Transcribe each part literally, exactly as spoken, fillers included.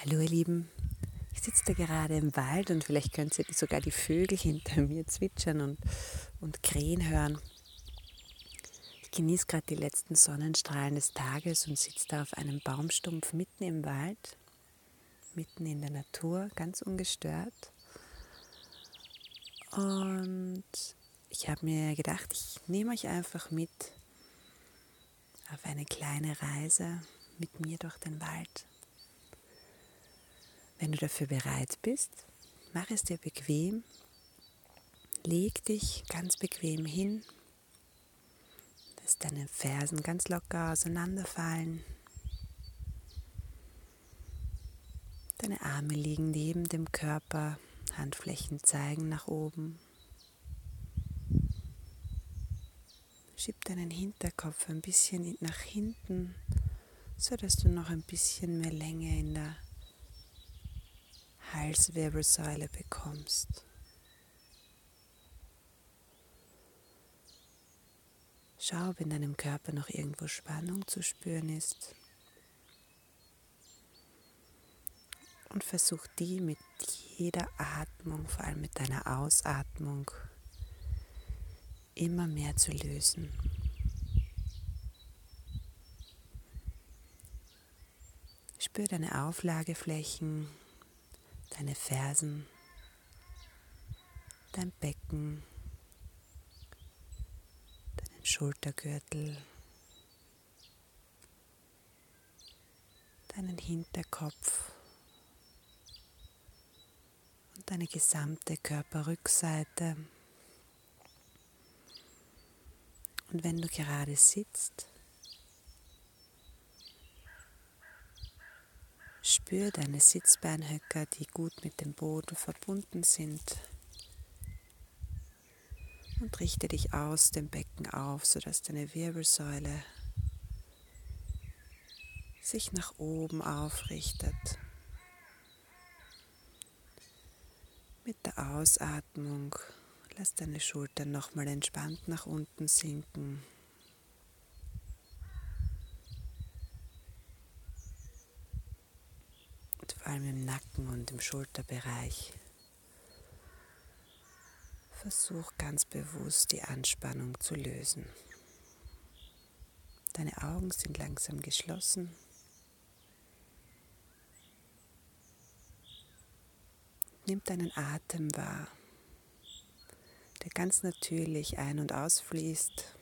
Hallo ihr Lieben, ich sitze da gerade im Wald und vielleicht könnt ihr sogar die Vögel hinter mir zwitschern und, und krähen hören. Ich genieße gerade die letzten Sonnenstrahlen des Tages und sitze da auf einem Baumstumpf mitten im Wald, mitten in der Natur, ganz ungestört. Und ich habe mir gedacht, ich nehme euch einfach mit auf eine kleine Reise mit mir durch den Wald. Wenn du dafür bereit bist, mach es dir bequem, leg dich ganz bequem hin, lass deine Fersen ganz locker auseinanderfallen, deine Arme liegen neben dem Körper, Handflächen zeigen nach oben. Schieb deinen Hinterkopf ein bisschen nach hinten, sodass du noch ein bisschen mehr Länge in der Halswirbelsäule bekommst. Schau, ob in deinem Körper noch irgendwo Spannung zu spüren ist. Und versuch die mit jeder Atmung, vor allem mit deiner Ausatmung, immer mehr zu lösen. Spür deine Auflageflächen, deine Fersen, dein Becken, deinen Schultergürtel, deinen Hinterkopf und deine gesamte Körperrückseite. Und wenn du gerade sitzt, spür deine Sitzbeinhöcker, die gut mit dem Boden verbunden sind, und richte dich aus dem Becken auf, sodass deine Wirbelsäule sich nach oben aufrichtet. Mit der Ausatmung lass deine Schultern nochmal entspannt nach unten sinken. Und vor allem im Nacken und im Schulterbereich. Versuch ganz bewusst die Anspannung zu lösen. Deine Augen sind langsam geschlossen. Nimm deinen Atem wahr, der ganz natürlich ein- und ausfließt.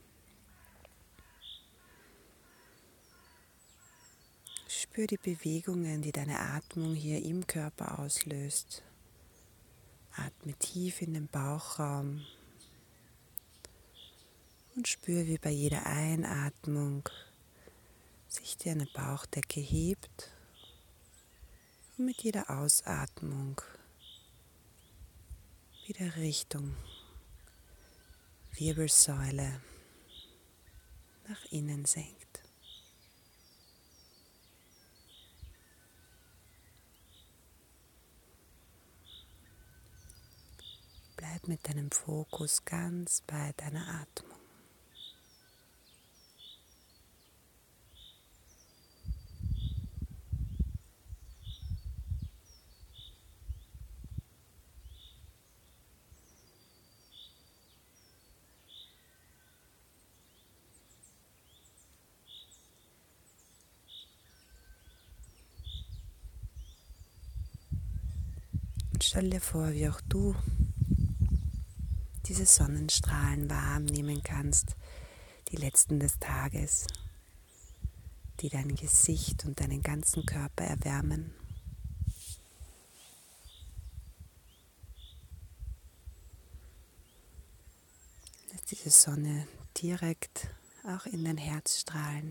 Spür die Bewegungen, die deine Atmung hier im Körper auslöst. Atme tief in den Bauchraum und spür, wie bei jeder Einatmung sich deine Bauchdecke hebt und mit jeder Ausatmung wieder Richtung Wirbelsäule nach innen senkt. Bleib mit deinem Fokus ganz bei deiner Atmung. Und stell dir vor, wie auch du diese Sonnenstrahlen wahrnehmen kannst, die letzten des Tages, die dein Gesicht und deinen ganzen Körper erwärmen. Lass diese Sonne direkt auch in dein Herz strahlen.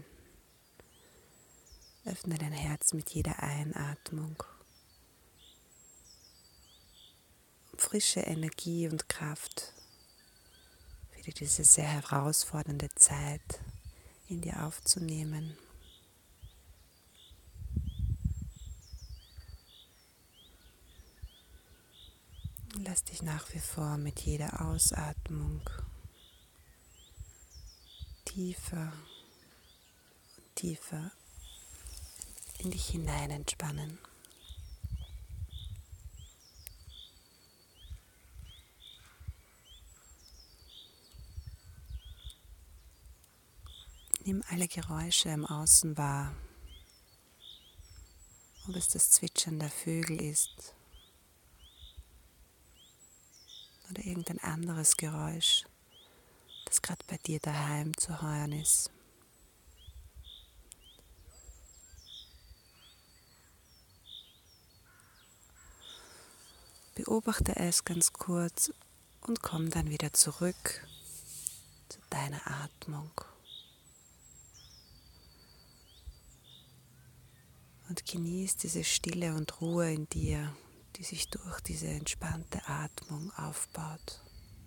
Öffne dein Herz mit jeder Einatmung. Um frische Energie und Kraft für diese sehr herausfordernde Zeit in dir aufzunehmen. Lass dich nach wie vor mit jeder Ausatmung tiefer und tiefer in dich hinein entspannen. Nimm alle Geräusche im Außen wahr, ob es das Zwitschern der Vögel ist oder irgendein anderes Geräusch, das gerade bei dir daheim zu hören ist. Beobachte es ganz kurz und komm dann wieder zurück zu deiner Atmung. Und genieß diese Stille und Ruhe in dir, die sich durch diese entspannte Atmung aufbaut.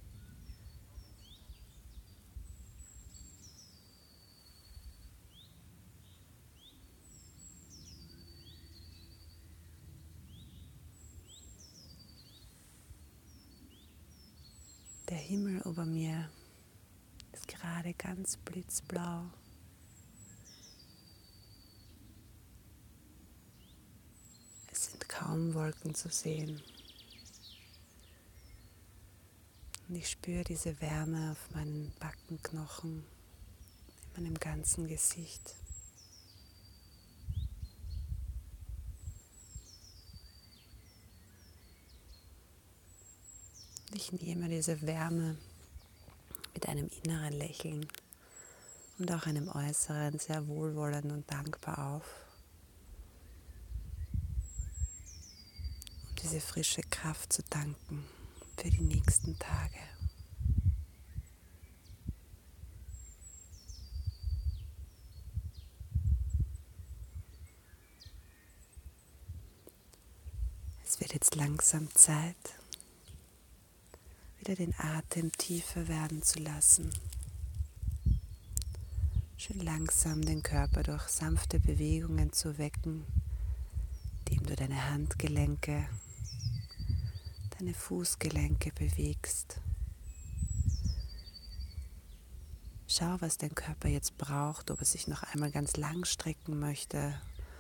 Der Himmel über mir ist gerade ganz blitzblau. Es sind kaum Wolken zu sehen. Und ich spüre diese Wärme auf meinen Backenknochen, in meinem ganzen Gesicht. Und ich nehme diese Wärme mit einem inneren Lächeln und auch einem äußeren sehr wohlwollend und dankbar auf, um diese frische Kraft zu tanken für die nächsten Tage. Es wird jetzt langsam Zeit, wieder den Atem tiefer werden zu lassen. Schön langsam den Körper durch sanfte Bewegungen zu wecken, indem du deine Handgelenke, deine Fußgelenke bewegst. Schau, was dein Körper jetzt braucht, ob er sich noch einmal ganz lang strecken möchte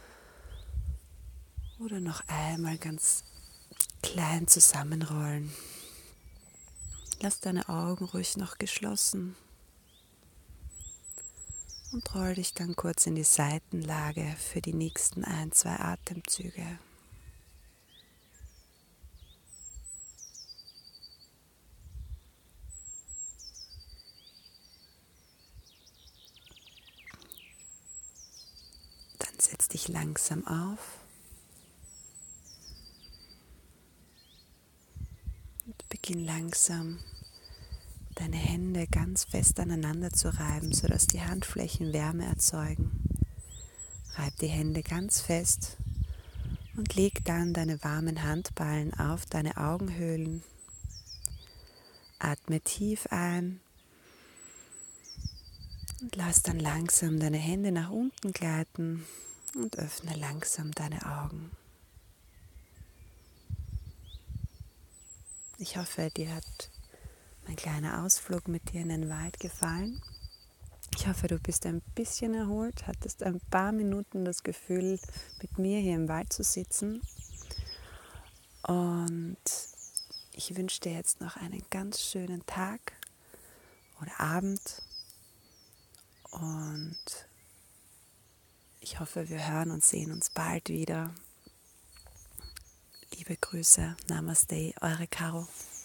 oder noch einmal ganz klein zusammenrollen. Lass deine Augen ruhig noch geschlossen und roll dich dann kurz in die Seitenlage für die nächsten ein, zwei Atemzüge. Dann setz dich langsam auf und beginn langsam deine Hände ganz fest aneinander zu reiben, sodass die Handflächen Wärme erzeugen. Reib die Hände ganz fest und leg dann deine warmen Handballen auf deine Augenhöhlen. Atme tief ein und lass dann langsam deine Hände nach unten gleiten und öffne langsam deine Augen. Ich hoffe, dir hat mein kleiner Ausflug mit dir in den Wald gefallen. Ich hoffe, du bist ein bisschen erholt, hattest ein paar Minuten das Gefühl, mit mir hier im Wald zu sitzen. Und ich wünsche dir jetzt noch einen ganz schönen Tag oder Abend. Und ich hoffe, wir hören und sehen uns bald wieder. Liebe Grüße, Namaste, eure Caro.